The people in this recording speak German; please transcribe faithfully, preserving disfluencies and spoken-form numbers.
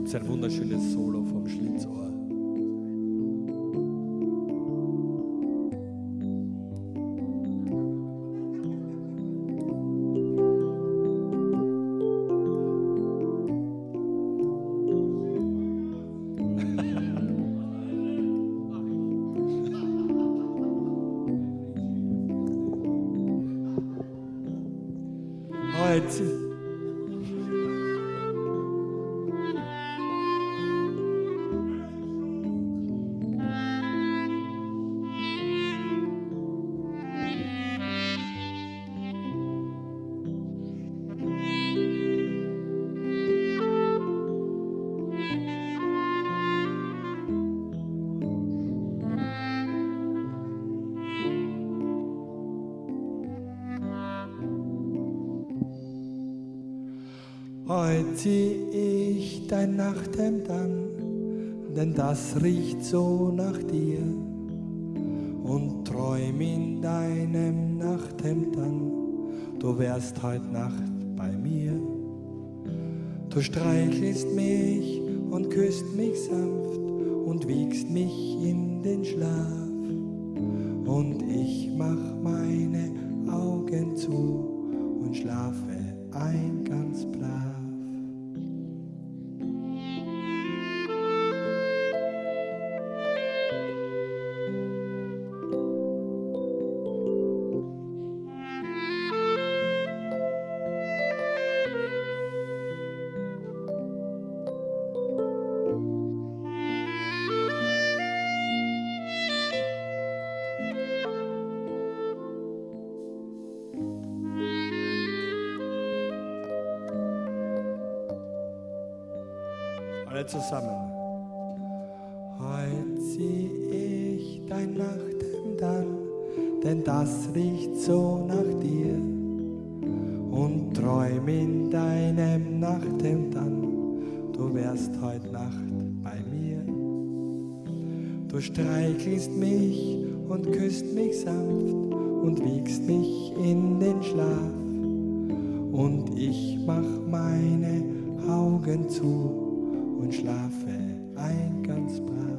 gibt es ein wunderschönes Solo vom Schlitzohr. Heute. Heute zieh ich dein Nachthemd an, denn das riecht so nach dir. Und träum in deinem Nachthemd an, du wärst heut Nacht bei mir. Du streichelst mich und küsst mich sanft und wiegst mich in den Schlaf. Und ich mach meine Augen zu und schlafe ein ganz brav. Alle zusammen. Heut zieh ich dein Nachthemd an, denn das riecht so nach dir. Und träum in deinem Nachthemd an, du wärst heut Nacht bei mir. Du streichelst mich und küsst mich sanft und wiegst mich in den Schlaf. Und ich mach meine Augen zu und schlafe ein ganz brav.